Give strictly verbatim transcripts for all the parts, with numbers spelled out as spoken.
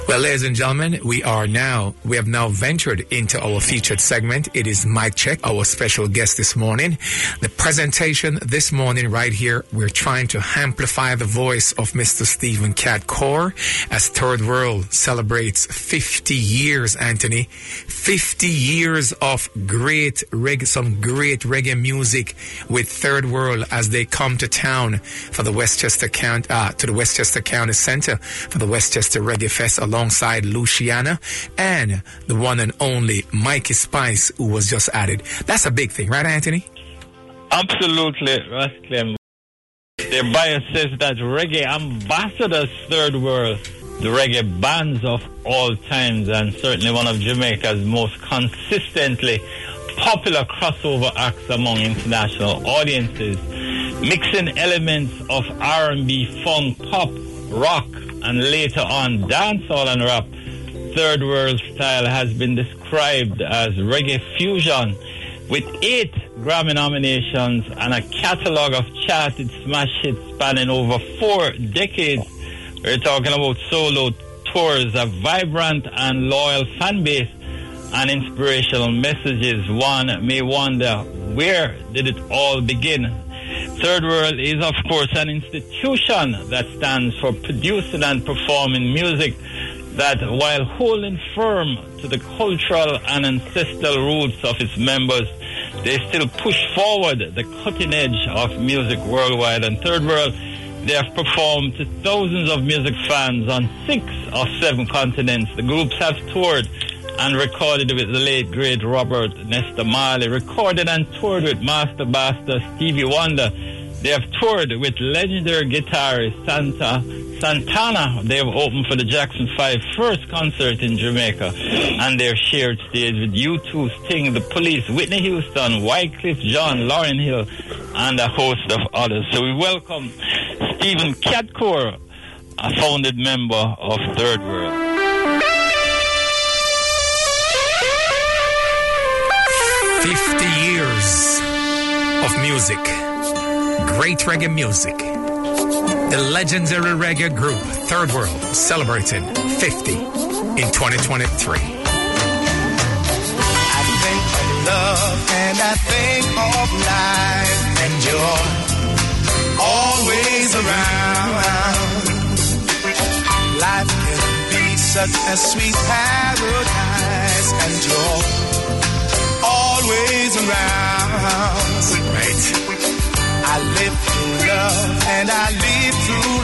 Well, ladies and gentlemen, we are now, we have now ventured into our featured segment. It is Mic Check, our special guest this morning. The presentation this morning right here, we're trying to amplify the voice of Mister Stephen Cat Core as Third World celebrates fifty years, Anthony. fifty years of great reggae, some great reggae music with Third World as they come to town for the Westchester County, uh, to the Westchester County Center for the Westchester Reggae Fest alongside Luciana and the one and only Mikey Spice, who was just added. That's a big thing, right, Anthony? Absolutely, Rasclem. Their bio says that reggae ambassadors Third World, the reggae bands of all times, and certainly one of Jamaica's most consistently popular crossover acts among international audiences, mixing elements of R and B, funk, pop, rock, and later on dancehall and rap. Third World style has been described as reggae fusion, with eight Grammy nominations and a catalogue of charted smash hits spanning over four decades. We're talking about solo tours, a vibrant and loyal fan base, and inspirational messages. One may wonder, where did it all begin? Third World is, of course, an institution that stands for producing and performing music that, while holding firm to the cultural and ancestral roots of its members, they still push forward the cutting edge of music worldwide. And Third World, they have performed to thousands of music fans on six of seven continents. The groups have toured and recorded with the late, great Robert Nesta Marley, recorded and toured with Master Blaster Stevie Wonder. They have toured with legendary guitarist Santa Santana. They have opened for the Jackson five first concert in Jamaica, and they've shared stage with U two, Sting, The Police, Whitney Houston, Wycliffe Jean, Lauryn Hill, and a host of others. So we welcome Stephen Cat Core, a founded member of Third World. fifty years of music, great reggae music. The legendary reggae group Third World celebrating fifty in twenty twenty-three. I think of love and I think of life and joy, always around. Life can be such a sweet paradise and joy, always around. Right. I live through love and I live through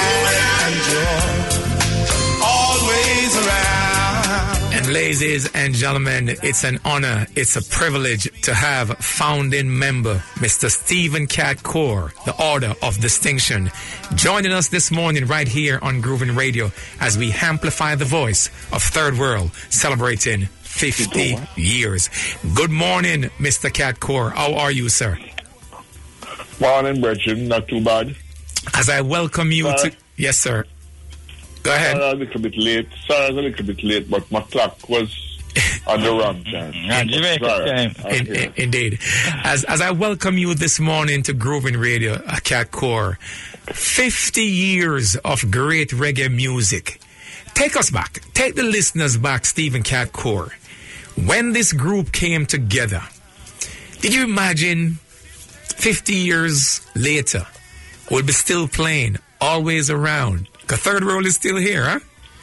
life and joy, always around. And ladies and gentlemen, it's an honor, it's a privilege to have founding member Mister Stephen Cat Core, the Order of Distinction, joining us this morning right here on Groovin Radio as we amplify the voice of Third World celebrating fifty years. Good morning, Mister Cat Core. How are you, sir? Morning, Brethren. Not too bad. As I welcome you Sorry. to... Yes, sir. Go ahead. Sorry, I was a little bit late. Sorry, I was a little bit late, but my clock was on the wrong time. Jamaica time. In, in, indeed. As as I welcome you this morning to Groovin Radio, uh, Cat Core, fifty years of great reggae music. Take us back. Take the listeners back, Stephen Cat Core. When this group came together, did you imagine fifty years later we'll be still playing, always around? Because Third World is still here, huh?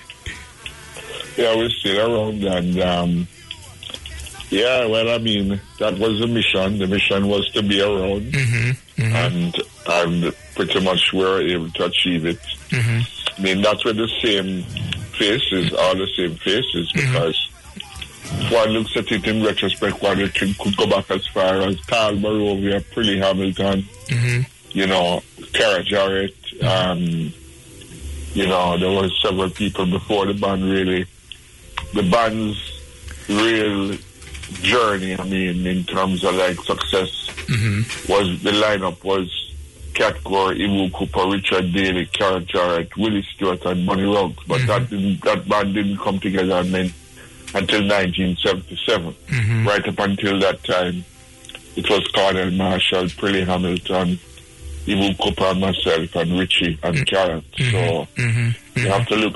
Yeah, we're still around, and um, yeah, well, I mean, that was the mission. The mission was to be around, Mm-hmm, mm-hmm. and and pretty much we were able to achieve it. Mm-hmm. I mean, that's where the same faces are the same faces, because if one looks at it in retrospect, one could, could go back as far as Carl Barovia, Prilly Hamilton, Mm-hmm. you know, Cara Jarrett. Um, you know, there were several people before the band really. The band's real journey, I mean, in terms of like success, Mm-hmm. was the lineup was Cat Core, Iwu Cooper, Richard Daly, Cara Jarrett, Willie Stewart, and Bunny Ruggs. But Mm-hmm. that didn't, that band didn't come together and then, until nineteen seventy-seven. Mm-hmm. Right up until that time, it was Cornell Marshall, Prilly Hamilton, Iwu Cooper, and myself, and Richie, and Mm-hmm. Cara. So Mm-hmm. you have to look at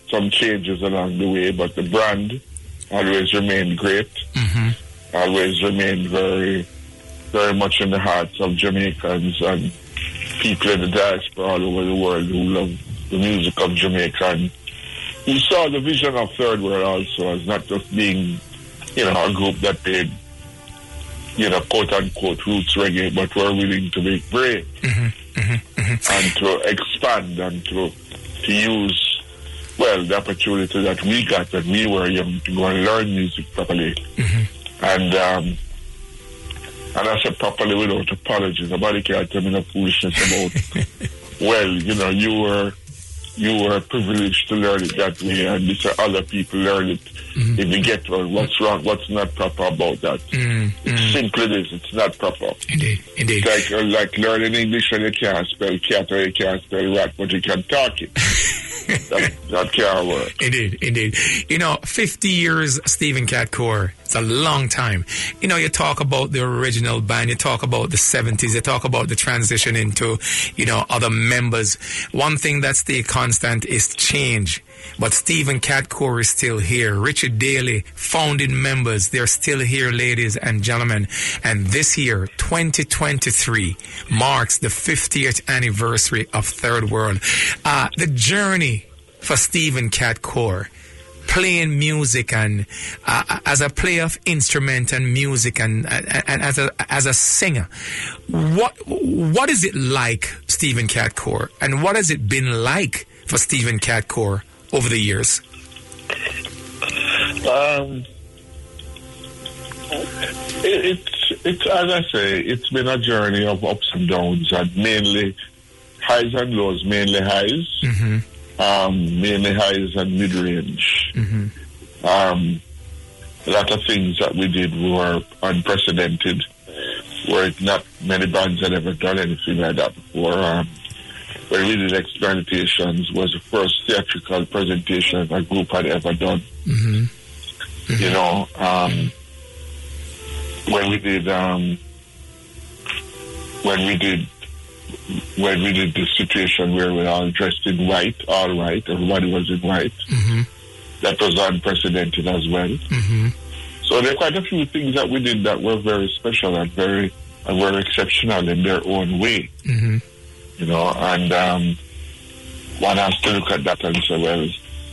some changes along the way, but the brand always remained great. Mm-hmm. Always remained very, very much in the hearts of Jamaicans and people in the diaspora all over the world who love the music of Jamaica, and who saw the vision of Third World also as not just being, you know, a group that played, you know, quote-unquote roots reggae, but were willing to make brave Mm-hmm. Mm-hmm. Mm-hmm. and to expand and to, to use, well, the opportunity that we got when we were young to go and learn music properly. Mm-hmm. And um, and I said properly without apologies. Nobody can't tell me no foolishness about, well, you know, you were you were privileged to learn it that way, and these other people learn it. Mm-hmm. If you get well, what's wrong, what's not proper about that? Mm-hmm. It's simply this, it's not proper. Indeed, indeed. It's like, uh, like learning English when you can't spell cat or you can't spell rat, but you can talk it. that, that can't work. Indeed, indeed. You know, fifty years, Stephen Cat Coore. It's a long time. You know, you talk about the original band, you talk about the seventies, you talk about the transition into, you know, other members. One thing that stays constant is change. But Stephen Cat Coore is still here. Richard Daly, founding members, they're still here, ladies and gentlemen. And this year, twenty twenty-three, marks the fiftieth anniversary of Third World. Uh, the journey for Stephen Cat Coore, playing music and uh, as a player of instrument and music and, and, and as a as a singer, what what is it like, Stephen Cat Coore, and what has it been like for Stephen Cat Coore over the years? Um, it, it's it's as I say, it's been a journey of ups and downs, and mainly highs and lows. Mainly highs. Mm-hmm. Um, mainly highs and mid-range. Mm-hmm. Um, a lot of things that we did were unprecedented, where not many bands had ever done anything like that before. Um, when we did Explantations was the first theatrical presentation a group had ever done. Mm-hmm. Mm-hmm. You know, um, when we did, um, when we did when we did the situation where we were all dressed in white, all white, everybody was in white. Mm-hmm. That was unprecedented as well. Mm-hmm. So there are quite a few things that we did that were very special and very and were exceptional in their own way. Mm-hmm. You know, and um, one has to look at that and say, well,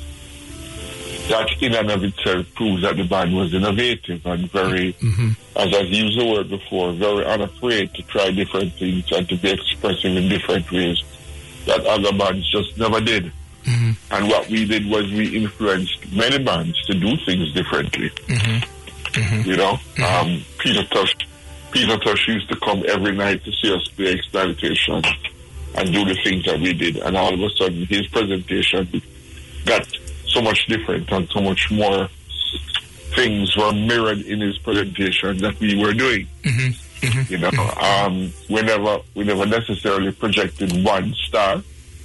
that in and of itself proves that the band was innovative and very, mm-hmm. as I've used the word before, very unafraid to try different things and to be expressive in different ways that other bands just never did. Mm-hmm. And what we did was we influenced many bands to do things differently. Mm-hmm. Mm-hmm. You know, mm-hmm. um, Peter Tosh, Peter Tosh used to come every night to see us play Explantation and do the things that we did. And all of a sudden, his presentation got so much different and so much more things were mirrored in his presentation that we were doing. Mm-hmm. Mm-hmm. You know, um, we never we never necessarily projected one star.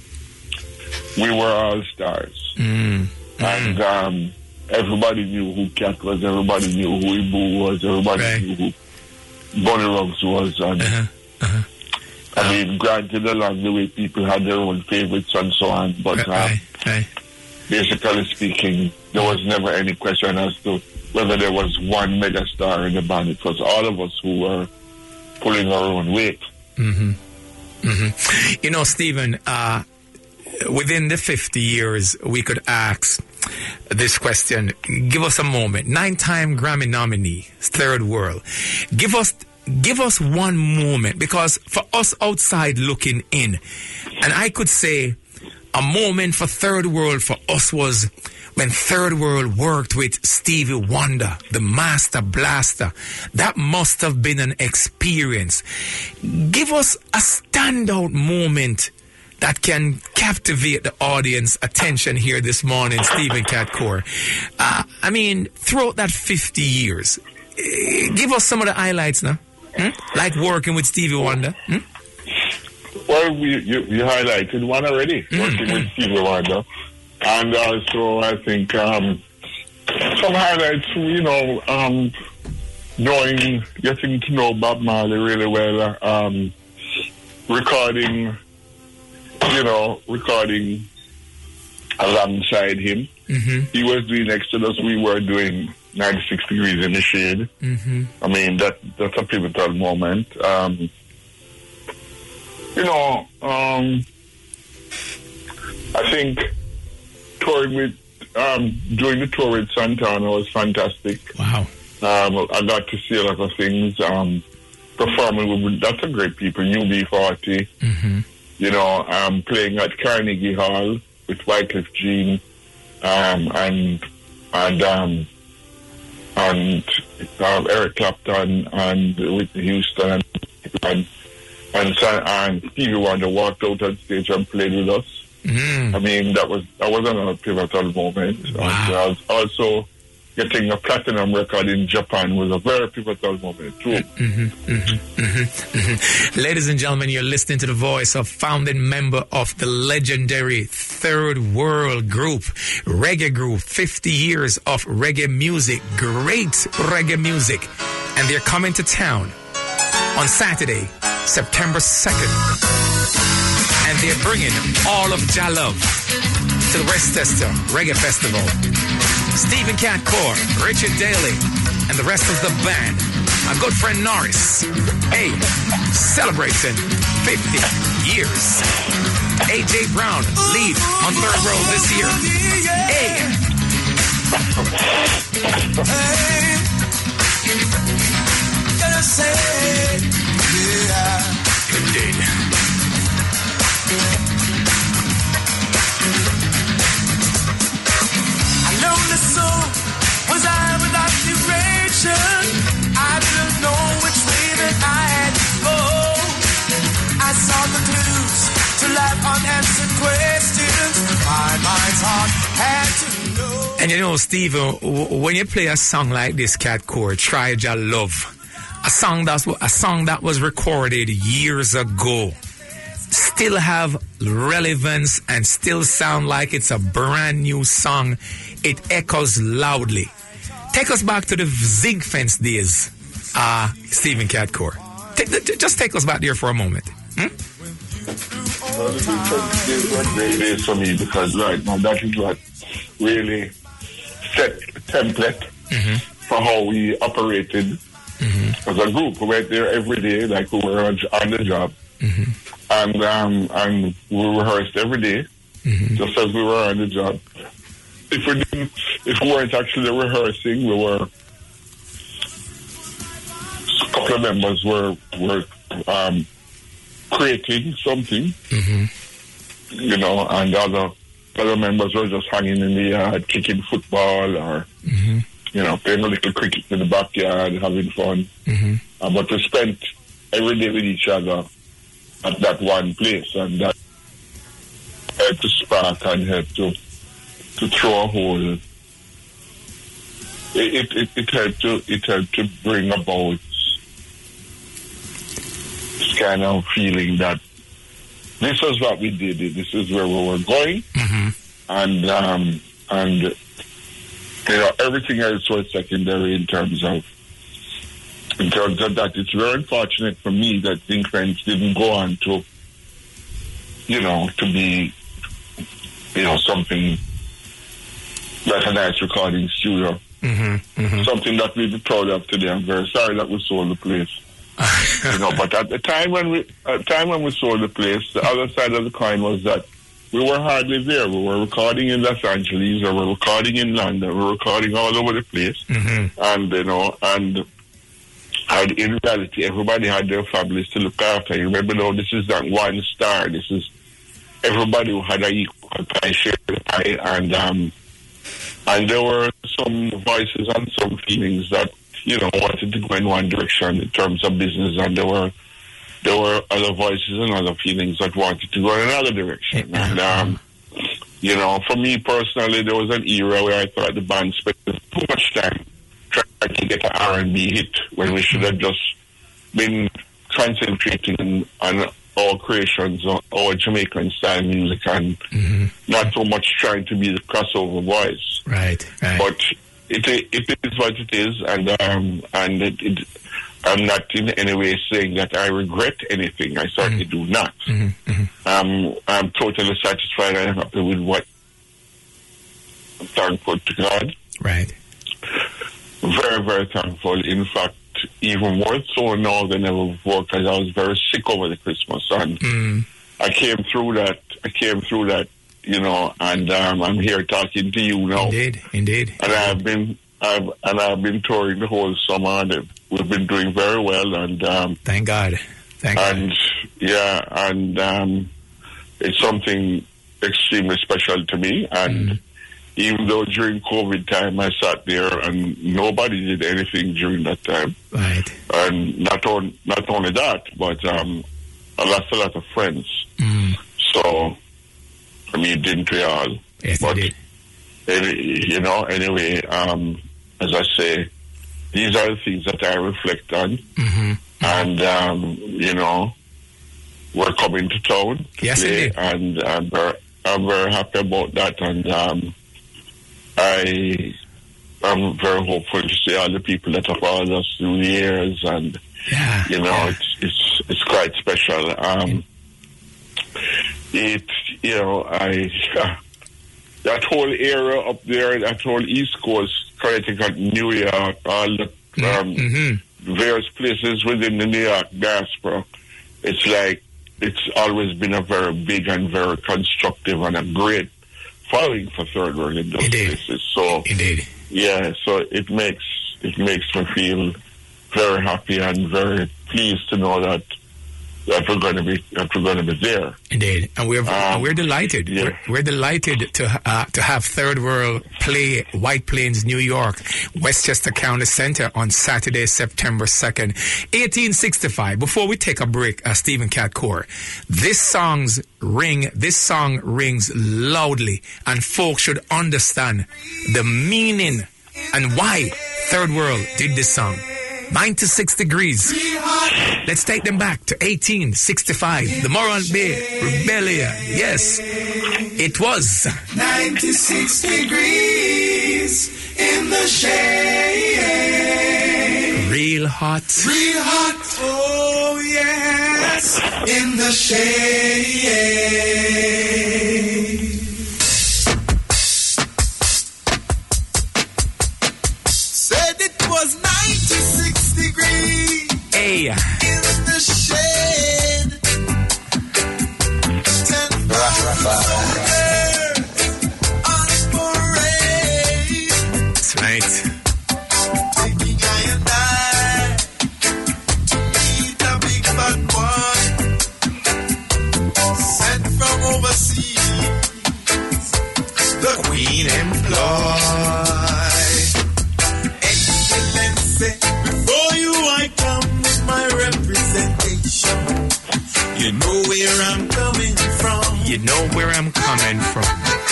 We were all stars, mm-hmm. and um, everybody knew who Cat was. Everybody knew who Ibu was. Everybody right. knew who Bonnie Ruggs was. And uh-huh. Uh-huh. I mean, granted, along the way, people had their own favorites and so on, but. Right. Um, right. Basically speaking, there was never any question as to whether there was one mega star in the band. It was all of us who were pulling our own weight. Mm-hmm. Mm-hmm. You know, Stephen, uh, within the fifty years, we could ask this question. Give us a moment. Nine-time Grammy nominee, Third World. Give us, give us one moment, because for us outside looking in, and I could say, a moment for Third World for us was when Third World worked with Stevie Wonder, the Master Blaster. That must have been an experience. Give us a standout moment that can captivate the audience attention here this morning, Stephen Cat Coore. Uh, I mean, throughout that fifty years, uh, give us some of the highlights now. Hmm? Like working with Stevie Wonder. Hmm? Well, we, you, you highlighted one already, mm-hmm. working with Stevie Wonder. And also, I think um, some highlights, you know, um, knowing, getting to know Bob Marley really well, um, recording, you know, recording alongside him. Mm-hmm. He was doing Exodus, we were doing ninety-six Degrees in the Shade. Mm-hmm. I mean, that that's a pivotal moment. Um, you know, um, I think touring with, um, doing the tour with Santana was fantastic. Wow. Um, I got to see a lot of things. Um, performing with lots of great people, U B forty. Mm-hmm. You know, um, playing at Carnegie Hall with Wycliffe Jean, um, and and um, and uh, Eric Clapton and Whitney Houston and and and, and Stevie Wonder walked out on stage and played with us. Mm. I mean, that was that was another pivotal moment. Wow. And, uh, also, getting a platinum record in Japan was a very pivotal moment too. Mm-hmm, mm-hmm, mm-hmm, mm-hmm. Ladies and gentlemen, you're listening to the voice of founding member of the legendary Third World Group, reggae group, fifty years of reggae music, great reggae music. And they're coming to town on Saturday, September second. And they're bringing all of Jah Love to the Westchester Reggae Festival. Stephen Catcore, Richard Daly, and the rest of the band. My good friend Norris. Hey, celebrating fifty years. A J Brown, lead on third row this year. Hey. Indeed. Lonely soul, was I without duration? I didn't know which way that I had to go. I saw the clues to life unanswered questions. My mind's heart had to know. And you know, Steve, w- when you play a song like this, Catcore, Try Jah Love, a song that's a song that was recorded years ago, still have relevance and still sound like it's a brand new song. It echoes loudly. Take us back to the zinc fence days, uh, Stephen Catcore. T- just take us back there for a moment. Hmm? Well, the zinc fence days were great days for me because right now that is what really set a template mm-hmm. for how we operated mm-hmm. as a group. We went there every day like we were on, on the job. Mm-hmm. And um, and we rehearsed every day, mm-hmm. just as we were on the job. If we didn't, if we weren't actually rehearsing, we were. A couple of members were were um, creating something, mm-hmm. you know, and other other members were just hanging in the yard, kicking football, or mm-hmm. you know, playing a little cricket in the backyard, having fun. Mm-hmm. Uh, but we spent every day with each other at that one place, and that helped to spark and helped to to throw a hole. It it, it, it helped to it helped to bring about this kind of feeling that this is what we did, this is where we were going, mm-hmm. and um, and you know everything else was secondary in terms of. In terms of that, it's very unfortunate for me that Zinc Fence didn't go on to, you know, to be, you know, something like a nice recording studio. Mm-hmm, mm-hmm. Something that we'd be proud of today. I'm very sorry that we sold the place. you know, but at the time when we, at the time when we sold the place, the other side of the coin was that we were hardly there. We were recording in Los Angeles, or we were recording in London, we were recording all over the place, mm-hmm. and you know, and. And in reality, everybody had their families to look after. You remember, though, this is not one star. This is everybody who had an equal pie, shared the pie, and um, and there were some voices and some feelings that you know wanted to go in one direction in terms of business, and there were there were other voices and other feelings that wanted to go in another direction. And um, you know, for me personally, there was an era where I thought the band spent too much time trying to get an R and B hit when we should have just been concentrating on our creations, on our Jamaican style music, and mm-hmm. not so much trying to be the crossover voice. Right, right. But it it is what it is, and um, and it, it, I'm not in any way saying that I regret anything. I certainly mm-hmm. do not. Mm-hmm. Um, I'm totally satisfied and happy with what thankful to God. Right. Very, very thankful. In fact, even more so now than ever before, because I was very sick over the Christmas, and Mm. I came through that. I came through that, you know, and um, I'm here talking to you now. Indeed, indeed. And I've been, I've, and I've been touring the whole summer, and we've been doing very well. And um, Thank God. Thank and God. yeah, and um, it's something extremely special to me. And Mm. even though during COVID time I sat there and nobody did anything during that time, Right. and not on, not only that, but um, I lost a lot of friends. Mm. So, I mean, didn't we all? Yes, But, they did. any- you know, anyway, um, as I say, these are the things that I reflect on. Mm-hmm. And, um, you know, we're coming to town to Yes, play, indeed. and I'm very, I'm very happy about that. And um, I am very hopeful to see all the people that have followed us through the years, and, Yeah. you know, yeah. it's, it's, it's quite special. Um, it, you know, I, that whole area up there, that whole East Coast, Connecticut, New York, all the um, Mm-hmm. various places within the New York diaspora, it's like it's always been a very big and very constructive and a great following for Third World in those Indeed. places. So Indeed. yeah, so it makes it makes me feel very happy and very pleased to know that that we're going to be that we're going to be there. Indeed, and we're Um, we're delighted. yeah. We're, we're delighted to uh, to have Third World play White Plains, New York, Westchester County Center on Saturday, September second, eighteen sixty-five. Before we take a break, uh, Stephen Catcore, this song's ring. This song rings loudly, and folks should understand the meaning and why Third World did this song. ninety-six degrees. Let's take them back to eighteen sixty-five. The Morant Bay Rebellion. Yes, it was. ninety-six degrees in the shade. Real hot. Real hot, oh yes, in the shade. Said it was ninety-six degrees Hey. in the shade. Ten thousand on parade. That's right. Taking I and I to meet a big bad boy sent from overseas. The Queen employed. Excellency, before you I come with my representation. You know where I'm coming from. You know where I'm coming from.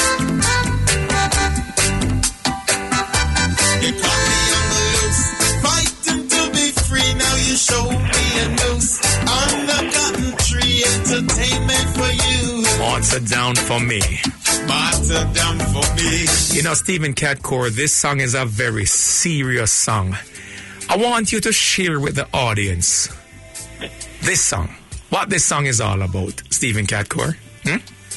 You caught me on the loose, fighting to be free. Now you show me a noose on the cotton tree. Entertainment for you, Odds are down for me. matter down for me. You know, Stephen Catcore, this song is a very serious song. I want you to share with the audience this song. What this song is all about, Stephen Catcore. Hmm?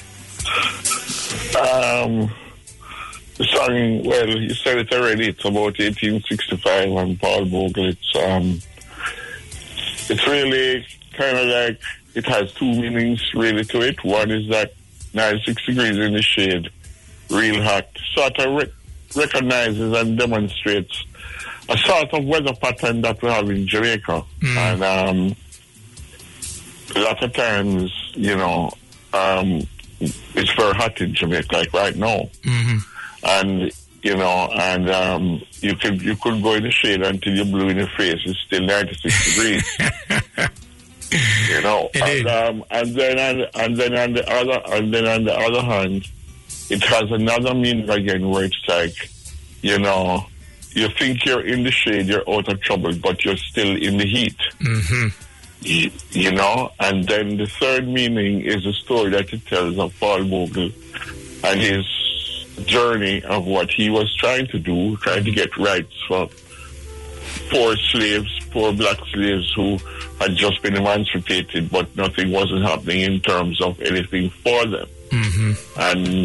Um, the song, well, you said it already. It's about eighteen sixty-five and Paul Bogle. It's um, it's really kind of like it has two meanings really to it. One is that ninety-six degrees in the shade, real hot, sort of re- recognizes and demonstrates a sort of weather pattern that we have in Jamaica. Mm. And um, a lot of times, you know, um, it's very hot in Jamaica, like right now. Mm-hmm. And, you know, and um, you could you could go in the shade until you're blue in the face. It's still ninety-six degrees. You know, Indeed. and, um, and then and, and then on the other and then on the other hand, it has another meaning again where it's like, you know, you think you're in the shade, you're out of trouble, but you're still in the heat. Mm-hmm. You, you know, and then the third meaning is a story that it tells of Paul Bogle and his journey of what he was trying to do, trying to get rights for poor slaves, poor black slaves who had just been emancipated, but nothing wasn't happening in terms of anything for them. Mm-hmm. And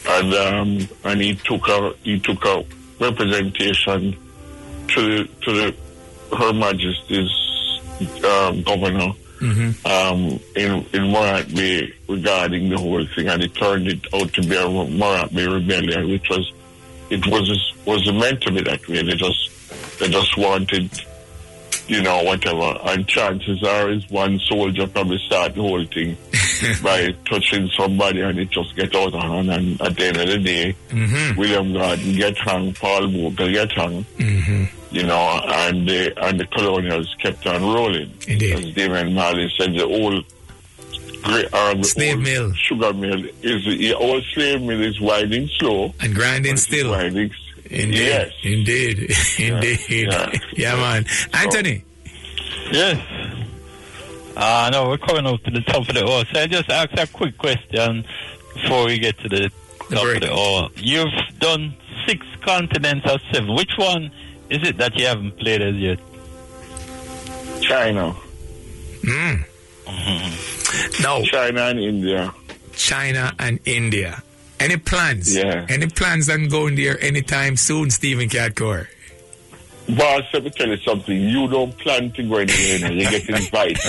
and um, and he took a he took a representation to the, to the Her Majesty's um, governor Mm-hmm. um, in in Morat Bay regarding the whole thing, and it turned it out to be a Morat Bay rebellion, which was it was was meant to be that way. They just they just wanted, you know, whatever. And chances are, is one soldier probably start the whole thing by touching somebody, and it just get out of hand. And at the end of the day, mm-hmm. William Gordon get hung, Paul Bogle get hung. Mm-hmm. You know, and the and the colonials kept on rolling. Indeed. As David Marley said, the old great um, slave old mill, sugar mill is the old slave mill is winding slow and grinding still. Winding, indeed, yes, indeed, indeed. Yeah, yeah. yeah, man. Anthony. Yes. Uh, no, we're coming up to the top of the hour. So I just ask a quick question before we get to the top Great. of the hour. You've done six continents or seven. Which one is it that you haven't played as yet? China. Mm. Mm-hmm. No. China and India. China and India. Any plans? Yeah. Any plans on going there anytime soon, Stephen Catcore? Boss, let me tell you something. You don't plan to go anywhere. You get invited.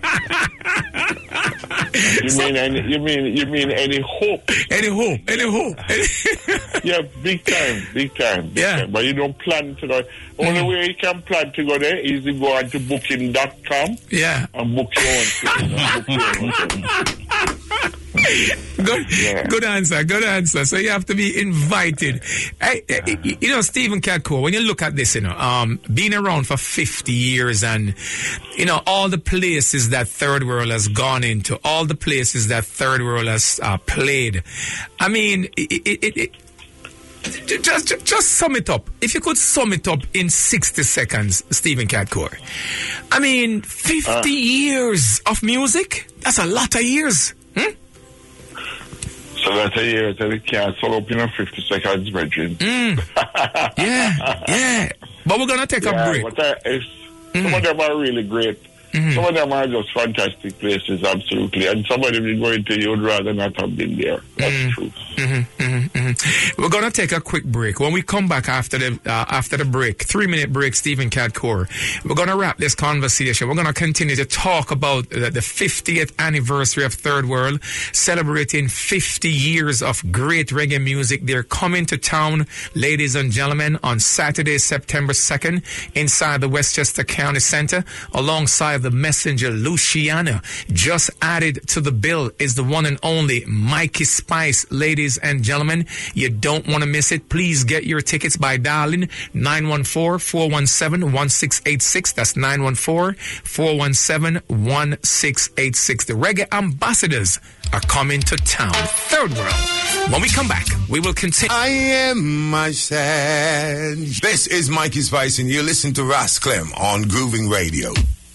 you So, mean any? You mean you mean any hope? Any hope? Any hope? Yeah, big time, big time. Big Yeah. time. But you don't plan to go. Only Mm. way you can plan to go there is to go on to booking dot com Yeah. and book your own ticket. Book your own ticket. Good, Yeah. good answer. Good answer. So you have to be invited. Hey, hey, you know, Stephen Catcore, when you look at this, you know, um, being around for fifty years and, you know, all the places that Third World has gone into, all the places that Third World has uh, played. I mean, it, it, it, it just, just just sum it up. If you could sum it up in sixty seconds, Stephen Catcore. I mean, fifty Uh. years of music? That's a lot of years. Hmm? So that's a year that it can't sum up in a fifty seconds, Reggie. Mm. yeah, yeah. But we're gonna take Yeah, a break. but uh, it's, Mm. some of them are really great. Mm. Some of them are just fantastic places, absolutely. And some of them you're going to, you'd rather not have been there. That's Mm. true. Mm-hmm, mm-hmm, mm-hmm. We're gonna take a quick break. When we come back after the uh, after the break, three minute break, Stephen Catcore, we're gonna wrap this conversation. We're gonna continue to talk about the, the fiftieth anniversary of Third World, celebrating fifty years of great reggae music. They're coming to town, ladies and gentlemen, on Saturday, September second, inside the Westchester County Center, alongside the messenger Luciano. Just added to the bill is the one and only Mikey Spice. Ladies and gentlemen, you don't want to miss it. Please get your tickets by dialing nine one four, four one seven, one six eight six. That's nine one four, four one seven, one six eight six. The Reggae Ambassadors are coming to town. Third World. When we come back, we will continue. I am myself. This is Mikey Spice, and you listen to Ras Clem on Grooving Radio.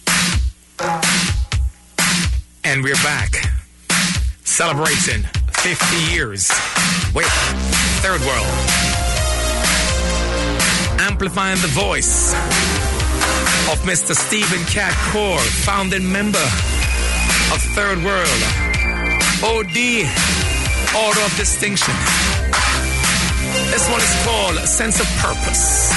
And we're back, celebrating fifty years with Third World. Amplifying the voice of Mister Stephen Catcore, founding member of Third World. O D, Order of Distinction. This one is called Sense of Purpose.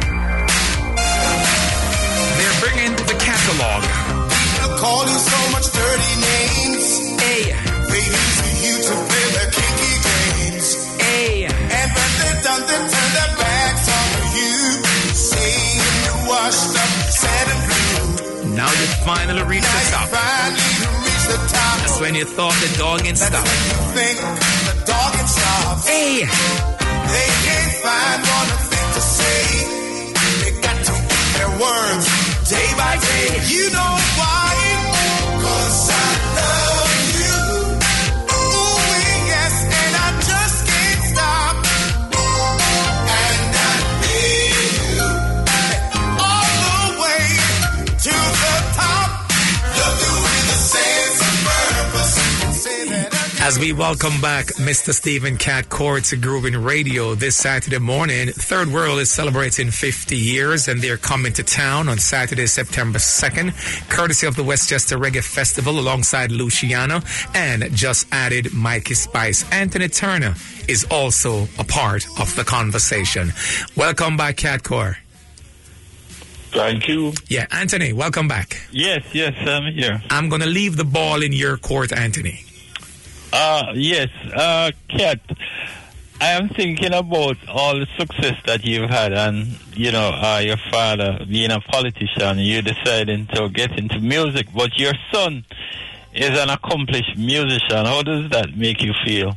They're bringing the catalog. Call you so much dirty names. Hey. They use you to play their kinky games. Hey. And when they're done, they turn their backs on you. Saying you're washed up, sad and blue. Now you finally reach Now the top. you finally reach the top. That's when you thought the dog ain't That's stopped. when you think the dog can stop. Hey. They can't find one thing to say. They got to eat their words day by day. You know why? 'Cause I love you. Ooh, yes, and I just can't stop. And I need you all the way to the top. Love you with a sense of purpose. Say that again. As we welcome back Mister Stephen Cat Court to Grooving Radio this Saturday morning, Third World is celebrating fifty years, and they're coming to town on Saturday, September second, courtesy of the Westchester Reggae Festival alongside Luciano, and just added Mikey Spice. Anthony Turner is also a part of the conversation. Welcome back, Cat Court. Thank you. Yeah, Anthony, welcome back. Yes, yes, I'm here. I'm going to leave the ball in your court, Anthony. Uh, yes, uh, Kat, I am thinking about all the success that you've had, and, you know, uh, your father being a politician, you deciding to get into music, but your son is an accomplished musician. How does that make you feel?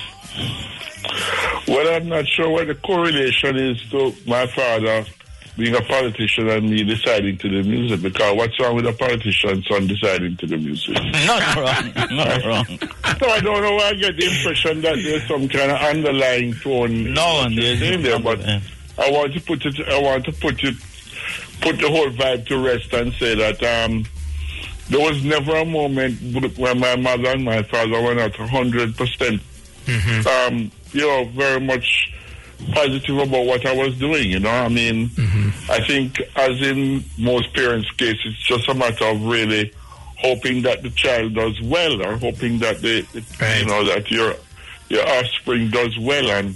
Well, I'm not sure what the correlation is to my father being a politician and me deciding to do music, because what's wrong with a politician's son deciding to do music? Not wrong, not wrong. So I don't know why I get the impression that there's some kind of underlying tone No, there's in there, but I want to put it, I want to put it, put the whole vibe to rest and say that um, there was never a moment when my mother and my father were not one hundred percent, um, you know, very much positive about what I was doing, you know. I mean, mm-hmm. I think as in most parents' case, it's just a matter of really hoping that the child does well, or hoping that the, right. you know, that your your offspring does well. And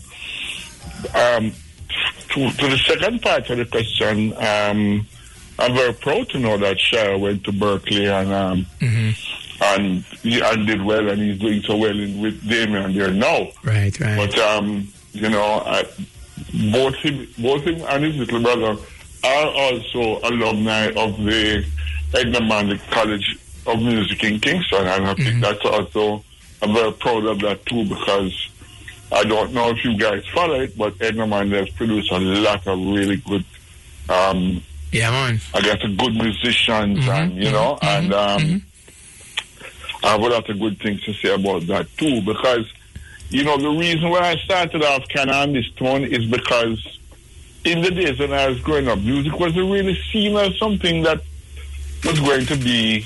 um, to, to the second part of the question, um, I'm very proud to know that Shia went to Berkeley and um, mm-hmm. and he and did well, and he's doing so well in, with Damien there now. Right, right. But um. You know, I, both him, both him and his little brother are also alumni of the Edna Manley College of Music in Kingston, and I think mm-hmm. that's also, I'm very proud of that too, because I don't know if you guys follow it, but Edna Manley has produced a lot of really good, um, yeah, man. I guess, good musicians, mm-hmm. and you know, mm-hmm. and um, mm-hmm. I have a lot of good things to say about that too, because. You know, the reason why I started off kind of on this tone is because in the days when I was growing up, music wasn't really seen as something that was going to be,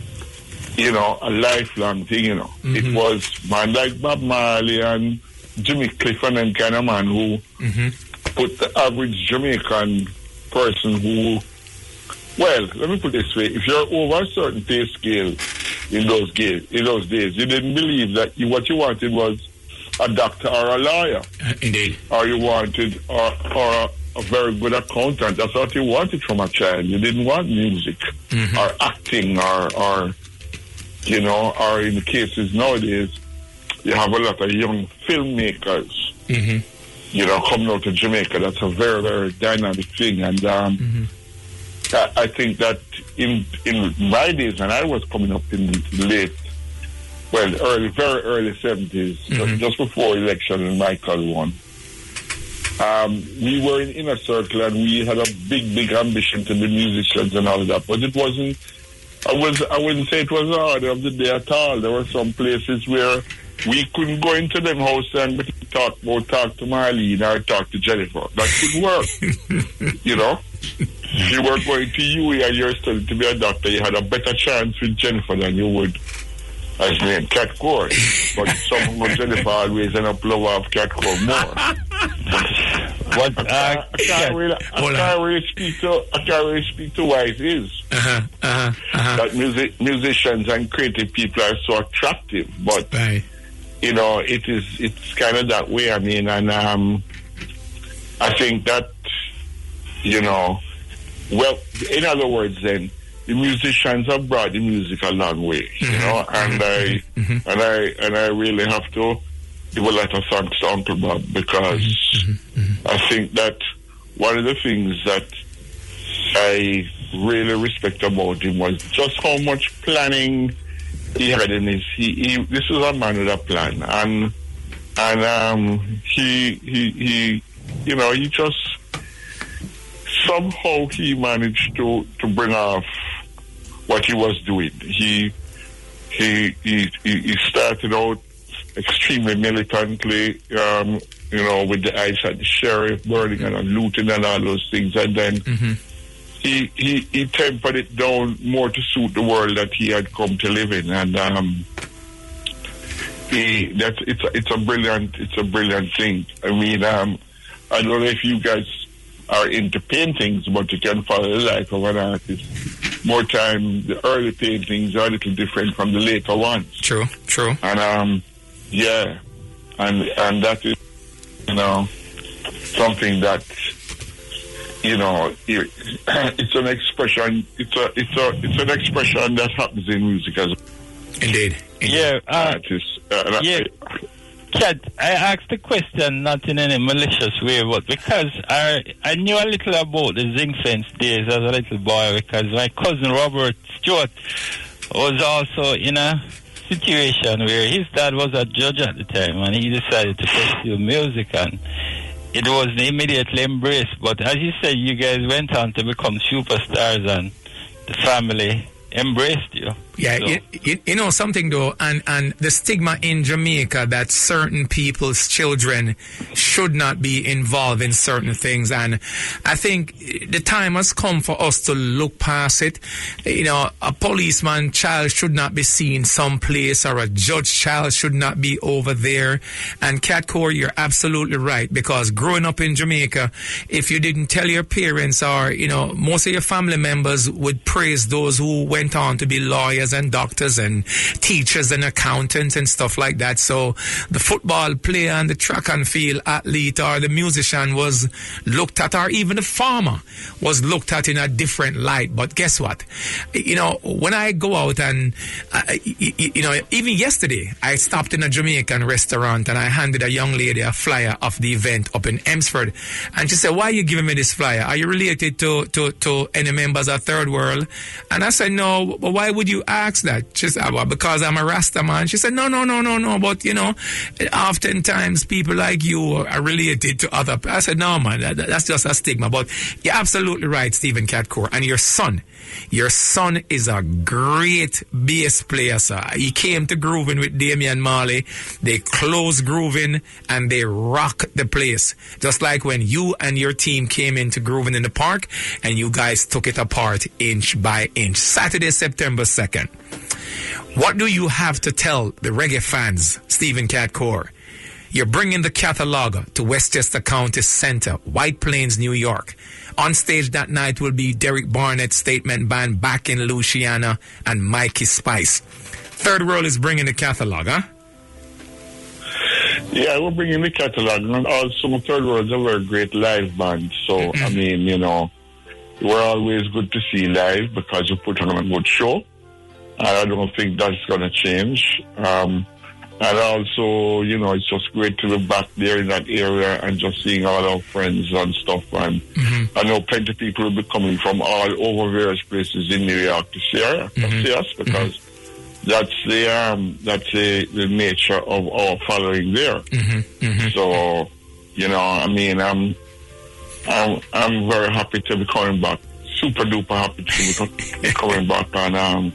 you know, a lifelong thing, you know. Mm-hmm. It was man like Bob Marley and Jimmy Cliff and them kind of man who mm-hmm. put the average Jamaican person who, well, let me put it this way, if you're over a certain pay scale in those, days, in those days, you didn't believe that you, what you wanted was a doctor or a lawyer. Uh, indeed. Or you wanted or, or a, a very good accountant. That's what you wanted from a child. You didn't want music mm-hmm. or acting or, or, you know, or in the cases nowadays, you have a lot of young filmmakers, mm-hmm. you know, coming out of Jamaica. That's a very, very dynamic thing. And um, mm-hmm. I, I think that in in my days, when I was coming up in the late, well, early, very early seventies, mm-hmm. just before election and Michael won. Um, we were in inner circle and we had a big, big ambition to be musicians and all that. But it wasn't, I was, I wouldn't say it was the order of the day at all. There were some places where we couldn't go into them house and talk about talk to Marlene or talk to Jennifer. That could work, you know. If you were going to U A and you're studying to be a doctor, you had a better chance with Jennifer than you would as name Cat Court. But someone Jennifer always end up love of Cat Court more. What uh, I can't really, I can't really speak to I can't really speak to why it is uh-huh, uh-huh, uh-huh. that music musicians and creative people are so attractive. But right. you know, it is it's kind of that way. I mean, and um, I think that you know, well, in other words, then. The musicians have brought the music a long way, you mm-hmm. know, and I mm-hmm. and I and I really have to give a lot of thanks to Uncle Bob because mm-hmm. Mm-hmm. I think that one of the things that I really respect about him was just how much planning he had in his. He, he this is a man with a plan, and and um, he he he, you know, he just somehow he managed to to bring off what he was doing. He he he he started out extremely militantly, um, you know, with the eyes at the sheriff, burning and looting and all those things, and then mm-hmm. he, he he tempered it down more to suit the world that he had come to live in, and um, the, that's it's a, it's a brilliant it's a brilliant thing. I mean, um, I don't know if you guys are into paintings, but you can follow the life of an artist. More time, the early paintings are a little different from the later ones. True, true. And um, yeah, and and that is, you know, something that, you know, it's an expression. It's a it's a it's an expression that happens in music as well. Indeed. Indeed. Yeah, uh, Artists, uh, yeah. Kat, I asked the question not in any malicious way, but because I I knew a little about the zinc fence days as a little boy, because my cousin Robert Stewart was also in a situation where his dad was a judge at the time, and he decided to pursue music, and it wasn't immediately embraced. But as you said, you guys went on to become superstars, and the family embraced you. Yeah, so. you, you, you know something though, and, and the stigma in Jamaica that certain people's children should not be involved in certain things, and I think the time has come for us to look past it. You know, a policeman child should not be seen someplace, or a judge child should not be over there. And Kat Core, you're absolutely right, because growing up in Jamaica, if you didn't tell your parents, or, you know, most of your family members would praise those who went on to be lawyers and doctors and teachers and accountants and stuff like that. So the football player and the track and field athlete or the musician was looked at, or even the farmer was looked at in a different light. But guess what? You know, when I go out and, uh, you, you know, even yesterday, I stopped in a Jamaican restaurant and I handed a young lady a flyer of the event up in Emsford. And she said, why are you giving me this flyer? Are you related to, to, to any members of Third World? And I said, no, but why would you ask that? She said, well, because I'm a Rasta man. She said, no, no, no, no, no. But, you know, oftentimes people like you are related to other. I said, no, man, that, that's just a stigma. But you're absolutely right, Stephen Kat Core. And your son, your son is a great bass player, sir. He came to Grooving with Damian Marley. They closed Grooving and they rock the place. Just like when you and your team came into Grooving in the Park and you guys took it apart inch by inch. Saturday, September second. What do you have to tell the reggae fans, Stephen Kat Core? You're bringing the catalog to Westchester County Center, White Plains, New York. On stage that night will be Derek Barnett, Statement Band, Back in Louisiana, and Mikey Spice. Third World is bringing the catalog, huh? Yeah, we're bringing the catalog, and also Third World is a very great live band. So, mm-hmm. I mean, you know, we're always good to see live because you put on a good show. And I don't think that's going to change. Um, and also, you know, it's just great to be back there in that area and just seeing all our friends and stuff. And mm-hmm. I know plenty of people will be coming from all over various places in New York to see, her, mm-hmm. to see us, because mm-hmm. that's the um, that's the, the nature of our following there. Mm-hmm. Mm-hmm. So, you know, I mean, I'm I'm I'm very happy to be coming back. Super duper happy to be coming back, and um.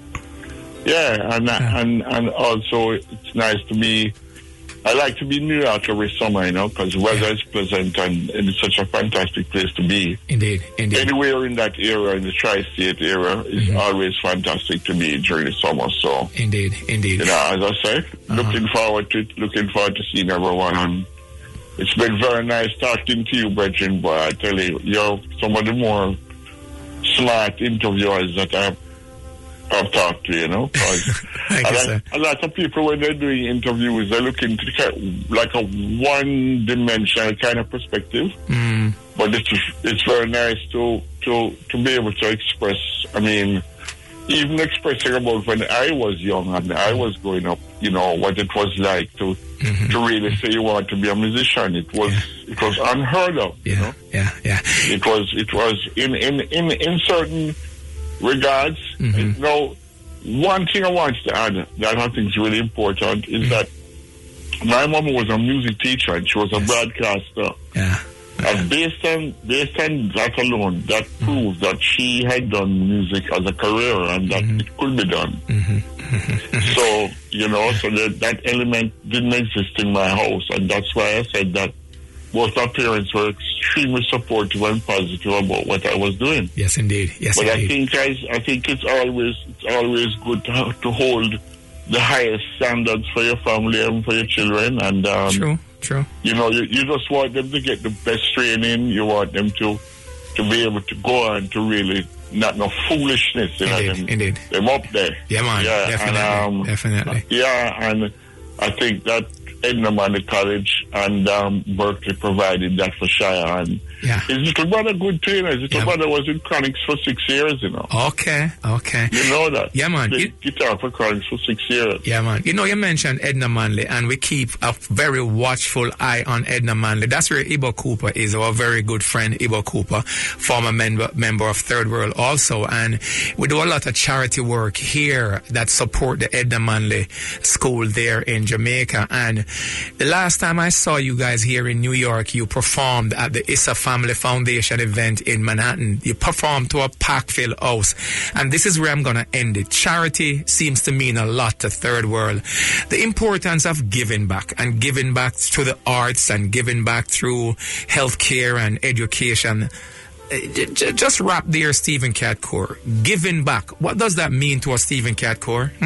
Yeah, and yeah. and and also it's nice to be. I like to be in New York every summer, you know, because weather is pleasant and it's such a fantastic place to be. Indeed, indeed. Anywhere in that area, in the tri-state area, is mm-hmm. always fantastic to be during the summer. So, indeed, indeed. You know, as I said, uh-huh. looking forward to it, looking forward to seeing everyone. And it's been very nice talking to you, Brethren. But I tell you, you're some of the more smart interviewers that I've. I've talked to, you know. Thank you, like, sir. A lot of people, when they're doing interviews, they're looking to kind like a one-dimensional kind of perspective. Mm. But it's it's very nice to, to, to be able to express, I mean, even expressing about when I was young and I was growing up, you know, what it was like to mm-hmm. to really say you want to be a musician. It was yeah. it was unheard of. Yeah, you know? yeah, yeah. It was it was in in, in, in certain regards. Mm-hmm. Now, one thing I want to add that I think is really important is mm-hmm. that my mom was a music teacher and she was a yes. broadcaster. Yeah. And based on based on that alone, that mm-hmm. proves that she had done music as a career and that mm-hmm. it could be done. Mm-hmm. Mm-hmm. So, you know, so that, that element didn't exist in my house, and that's why I said that both my parents were extremely supportive and positive about what I was doing. Yes, indeed. Yes, but indeed. I think I, I think it's always it's always good to, have, to hold the highest standards for your family and for your children. And um, True, true. You know, you, you just want them to get the best training. You want them to to be able to go on to really not no foolishness. You Indeed, know, them, indeed. them up there. Yeah, man. Yeah, definitely, and, um, definitely. Yeah, and I think that Edna Manley College and um, Berkeley provided that for Shire. And yeah. his little brother, good trainer. His little Yeah. brother was in Chronics for six years, you know. Okay, okay. You know that? Yeah, man. Played You- guitar for Chronics for six years. Yeah, man. You know, you mentioned Edna Manley, and we keep a very watchful eye on Edna Manley. That's where Ibo Cooper is, our very good friend, Ibo Cooper, former member member of Third World also. And we do a lot of charity work here that support the Edna Manley School there in Jamaica. And the last time I saw you guys here in New York, you performed at the Issa Family Foundation event in Manhattan. You performed to a Parkville house. And this is where I'm going to end it. Charity seems to mean a lot to Third World. The importance of giving back and giving back to the arts and giving back through healthcare and education. Uh, j- j- Just wrap there, Stephen Catcore. Giving back. What does that mean to a Stephen Catcore? Hmm?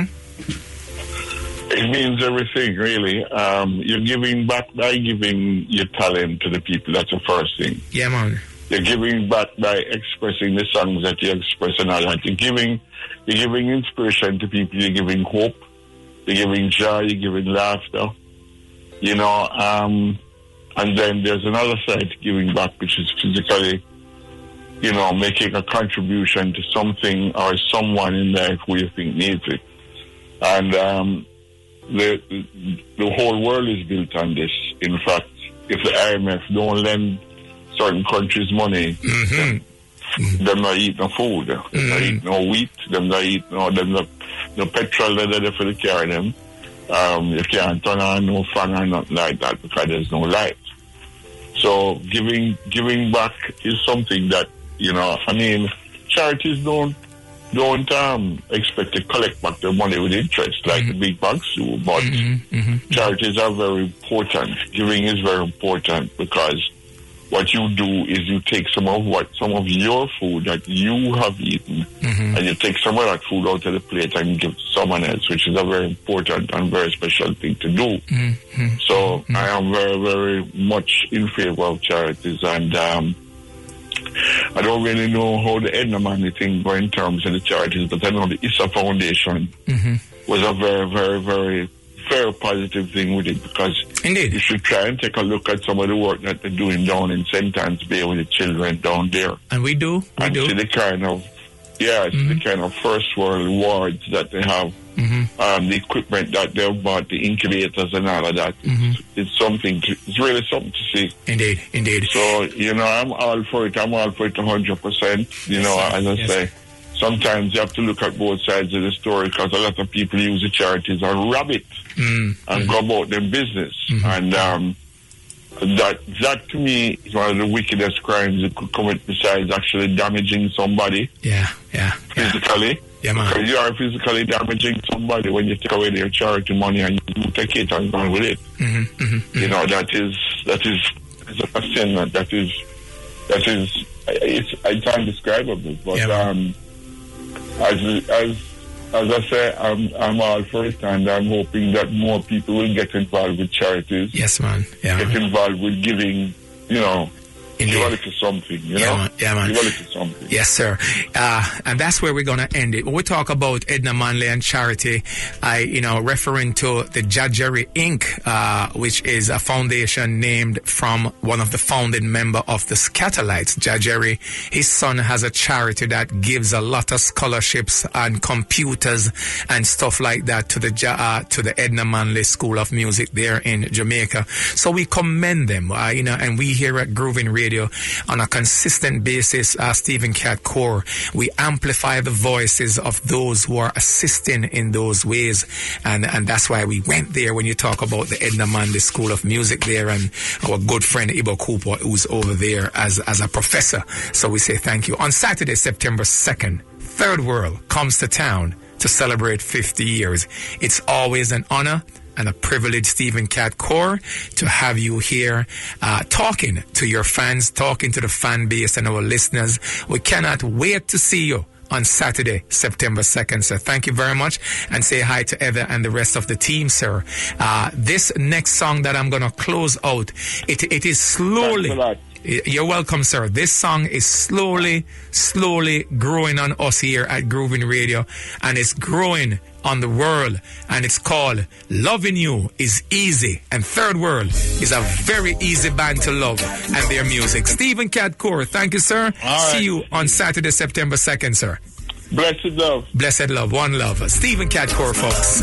It means everything, really. Um, you're giving back by giving your talent to the people. That's the first thing. Yeah, man. You're giving back by expressing the songs that you express and all that. You're giving, you're giving inspiration to people. You're giving hope. You're giving joy. You're giving laughter. You know, um, and then there's another side to giving back, which is physically, you know, making a contribution to something or someone in life who you think needs it. And um, the the whole world is built on this. In fact, if the I M F don't lend certain countries money, Mm-hmm. them not eat no food, them Mm-hmm. not eat no wheat, them not eat no them not no petrol that they for the car them. Um, you can't turn on no fan or nothing like that because there's no light. So giving giving back is something that, you know, I mean, charities don't don't um, expect to collect back their money with interest like Mm-hmm. the big banks do, but Mm-hmm. charities are very important. Giving is very important because what you do is you take some of what some of your food that you have eaten Mm-hmm. and you take some of that food out of the plate and give to someone else, which is a very important and very special thing to do. Mm-hmm. So I am very, very much in favor of charities, and um, I don't really know how the Edna Manley thing go in terms of the charities, but I know the Issa Foundation Mm-hmm. was a very, very, very, very positive thing with it, because Indeed. you should try and take a look at some of the work that they're doing down in Saint Anne's Bay with the children down there. And we do. We and do. see the kind of, yeah, see the kind of first world wards that they have, Mm-hmm. um, the equipment that they've bought, the incubators and all of that. Mm-hmm. It's, it's something, to, it's really something to see. Indeed. Indeed. So, you know, I'm all for it. I'm all for it one hundred percent. You know, Yes, as I yes. say, sometimes you have to look at both sides of the story, because a lot of people use the charities and rob it Mm. and go about their business. And um, that, that to me is one of the wickedest crimes you could commit, besides actually damaging somebody Yeah. Yeah. Yeah. physically. Yeah, man. Because you are physically damaging somebody when you take away their charity money and you take it and run with it. Mm-hmm. Mm-hmm. You know, that is that is, is a sin. That is that is it's it's undescribable. But Yeah, man. um, as as as I say, I'm I'm all for it, and I'm hoping that more people will get involved with charities, Yes, man. Yeah, get man. involved with giving. You know, Indeed. give a little something. You Yeah, know, man. Yeah, man. give a little something. Yes, sir. Uh, and that's where we're going to end it. When we talk about Edna Manley and charity, I, you know, referring to the Jajeri Incorporated, uh, which is a foundation named from one of the founding member of the Scatterlights, Jajeri. His son has a charity that gives a lot of scholarships and computers and stuff like that to the Ja- uh, to the Edna Manley School of Music there in Jamaica. So we commend them, uh, you know, and we here at Grooving Radio on a consistent basis, uh, Stephen Catcore, we amplify the voices of those who are assisting in those ways, and and that's why we went there when you talk about the Edna Manley School of Music there, and our good friend Ibo Cooper, who's over there as as a professor. So we say thank you. On Saturday, September second, Third World comes to town to celebrate fifty years. It's always an honor and a privilege, Stephen Catcore, to have you here uh, talking to your fans, talking to the fan base and our listeners. We cannot wait to see you on Saturday, September second, sir. Thank you very much, and say hi to Heather and the rest of the team, sir. Uh, this next song that I'm going to close out, it it is slowly... Thanks a lot. You're welcome, sir. This song is slowly, slowly growing on us here at Grooving Radio, and it's growing on the world, and it's called Loving You Is Easy, and Third World is a very easy band to love and their music. Stephen Catcore, thank you, sir. All See right. you on Saturday, September second, sir. Blessed love. Blessed love, one love. Stephen Catcore, folks.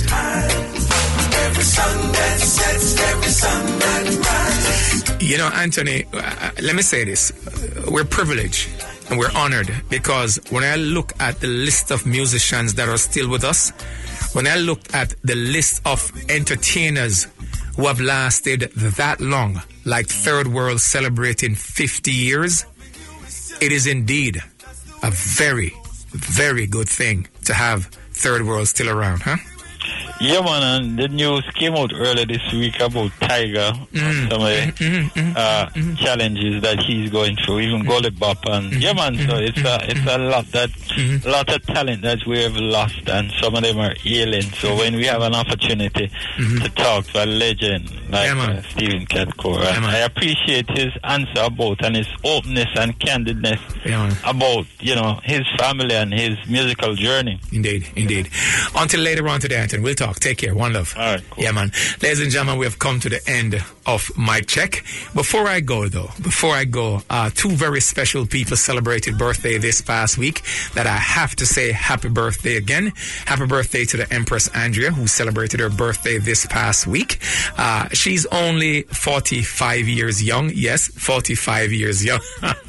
Every sun that sets, every sun that rises. You know, Anthony, uh, let me say this. Uh, we're privileged and we're honored, because when I look at the list of musicians that are still with us, when I look at the list of entertainers who have lasted that long, like Third World celebrating fifty years, it is indeed a very, very good thing to have Third World still around, huh? Yeah, man, and the news came out earlier this week about Tiger, Mm. some of the Mm-hmm, uh, mm-hmm. challenges that he's going through, even Golden Bop, and yeah, man. So it's a it's a lot that Mm-hmm. lot of talent that we have lost, and some of them are ailing. So when we have an opportunity to talk to a legend like Yeah, man. uh, Stephen Catcore, Yeah, man. I appreciate his answer about and his openness and candidness Yeah, man. about you know his family and his musical journey. Indeed, indeed. Until later on today, Anthony, we'll talk. Take care. One love. All right, cool. Yeah, man. Ladies and gentlemen, we have come to the end of my check. Before I go, though, before I go, uh, two very special people celebrated birthday this past week that I have to say happy birthday again. Happy birthday to the Empress Andrea, who celebrated her birthday this past week. Uh, she's only forty-five years young. Yes, forty-five years young.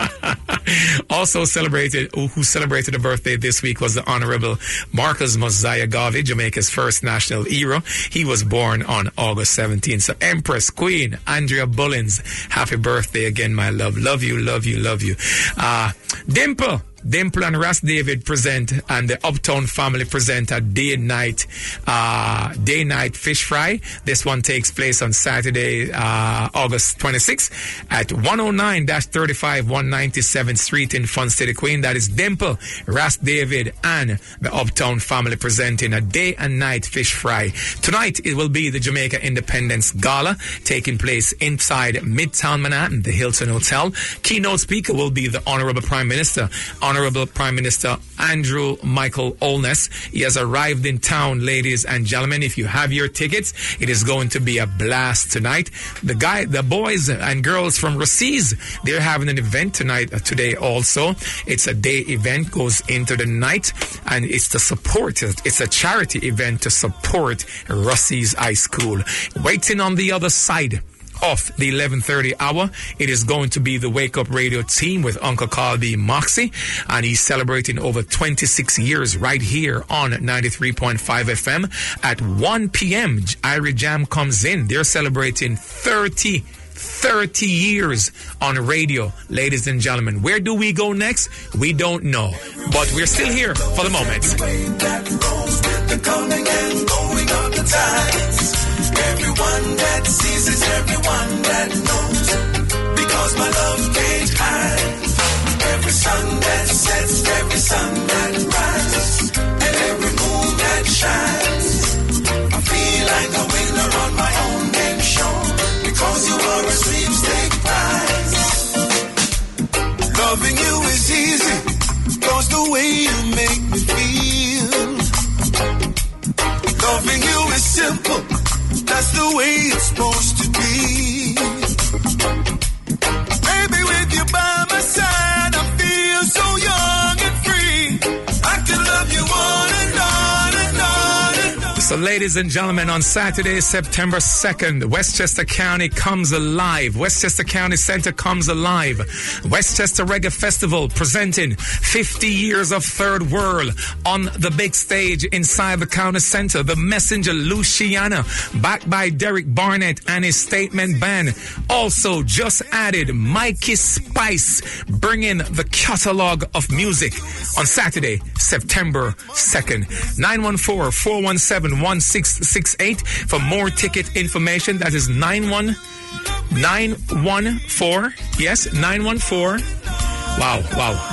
Also celebrated, who celebrated a birthday this week was the Honorable Marcus Mosiah Garvey, Jamaica's first national hero. He was born on August seventeenth. So Empress Queen Andrea Bullins, happy birthday again, my love. Love you, love you, love you. Uh, Dimple. Dimple and Ras David present, and the Uptown family present a day and night, uh, day night fish fry. This one takes place on Saturday, uh, August twenty-sixth at one oh nine thirty-five one ninety-seventh Street in Fun City, Queen. That is Dimple, Ras David, and the Uptown family presenting a day and night fish fry. Tonight it will be the Jamaica Independence Gala taking place inside Midtown Manhattan, the Hilton Hotel. Keynote speaker will be the Honorable Prime Minister, Honorable Prime Minister Andrew Michael Holness. He has arrived in town, ladies and gentlemen. If you have your tickets, it is going to be a blast tonight. The guy, the boys and girls from Rossies, they're having an event tonight, uh, today also. It's a day event, goes into the night, and it's to support, it's a charity event to support Rossies High School. Waiting on the other side of the eleven thirty hour, it is going to be the Wake Up Radio team with Uncle Calby Moxie, and he's celebrating over twenty-six years right here on ninety-three point five F M. At one p.m., Irie Jam comes in. They're celebrating thirty thirty years on radio, ladies and gentlemen. Where do we go next? We don't know, but we're still here for the moment. That rolls with the coming and going of the tides. Everyone that sees is everyone that knows, because my love can't hide. Every sun that sets, every sun that rises, and every moon that shines. I feel like a winner on my own game show, because you are a sweepstake prize. Loving you is easy, cause the way you make me feel. Loving you is simple, that's the way it's supposed to be. Baby, with you by my side, I feel so young and free. I can love you on and on and on and on. So, ladies and gentlemen, on Saturday, September second, Westchester County comes alive. Westchester County Center comes alive. Westchester Reggae Festival presenting fifty years of Third World on the big stage inside the county center. The Messenger Luciana, backed by Derek Barnett and his Statement Band. Also just added Mikey Spice, bringing the catalog of music on Saturday, September second. nine one four, four one seven, one six six eight for more ticket information. That is nine one nine one four. Yes, nine one four. Wow, wow.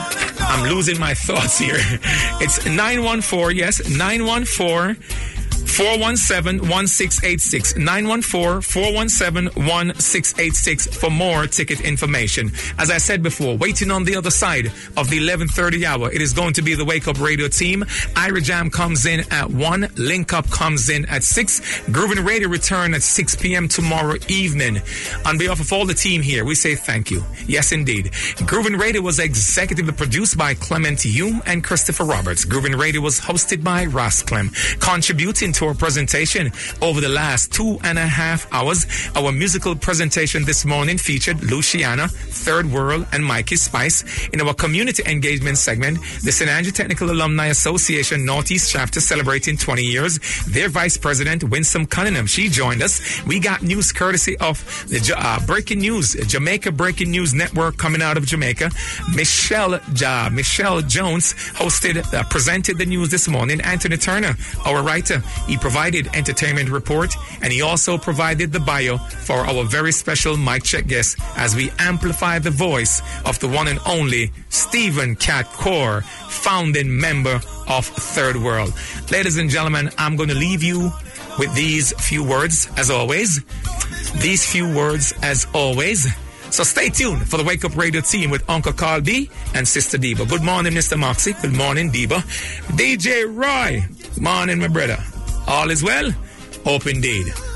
I'm losing my thoughts here. It's nine one four, yes, nine one four, four one seven, one six eight six. nine one four, four one seven, one six eight six for more ticket information. As I said before, waiting on the other side of the eleven thirty hour, it is going to be the Wake Up Radio team. Ira Jam comes in at one. Link Up comes in at six. Groovin' Radio return at six p.m. tomorrow evening. On behalf of all the team here, we say thank you. Yes, indeed. Groovin' Radio was executively produced by Clement Hume and Christopher Roberts. Groovin' Radio was hosted by Ross Clem. Contributing to our presentation over the last two and a half hours, our musical presentation this morning featured Luciana, Third World, and Mikey Spice. In our community engagement segment, the Saint Andrew Technical Alumni Association Northeast Chapter celebrating twenty years. Their Vice President, Winsome Cunningham, she joined us. We got news courtesy of the uh, Breaking News, Jamaica Breaking News Network coming out of Jamaica. Michelle uh, Michelle Jones hosted, uh, presented the news this morning. Anthony Turner, our writer, he provided entertainment report, and he also provided the bio for our very special mic check guest as we amplify the voice of the one and only Stephen Cat Core, founding member of Third World. Ladies and gentlemen, I'm going to leave you with these few words as always. These few words as always. So stay tuned for the Wake Up Radio team with Uncle Carl B and Sister Deba. Good morning, Mister Moxie. Good morning, Deba. D J Roy. Good morning, my brother. All is well? Hope indeed.